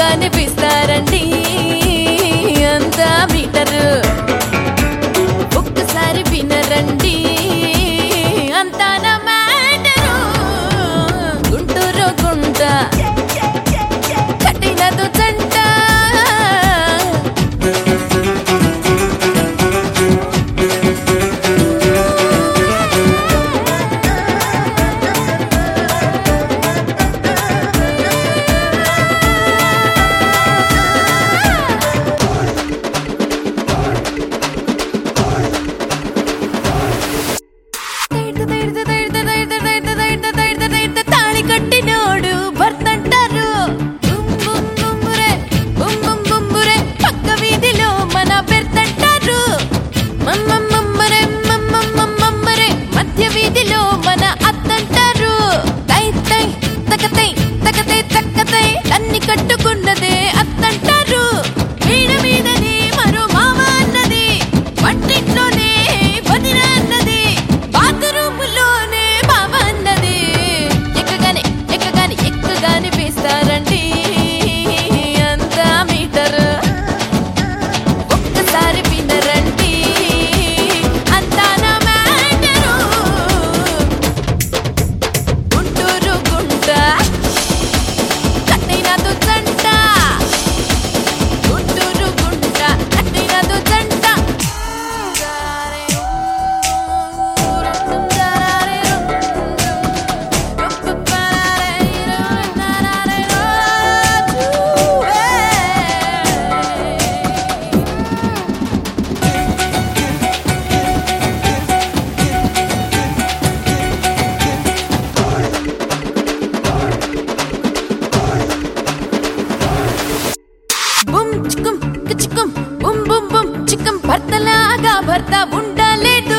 కనిపిస్తారండి అంతా మీటరు ఒక్కసారి వినరండి అంతా నా మ్యాటరు గుంటూరు గుంట కట్టినదు జంట కట్టుకున్నదే అత్తంటారు వీడ మీదనే మరో మామ అన్నది వంటింట్లోనే వదిన అన్నది బాత్రూములోనే బావ అన్నది ఎక్కగానే వేస్తారండి అంతా మీటరు ఒక్కసారి వినరండి అంతా నా మ్యాటరు గుంటూరు గుంట కట్టినదు జంట గుంటూరు గుంట కట్టినదు జంట బుమ్ చిక్కం చిక్కం బుమ్ బుమ్ బుమ్ చిక్కం భర్తలాగా భర్త ఉండాలేట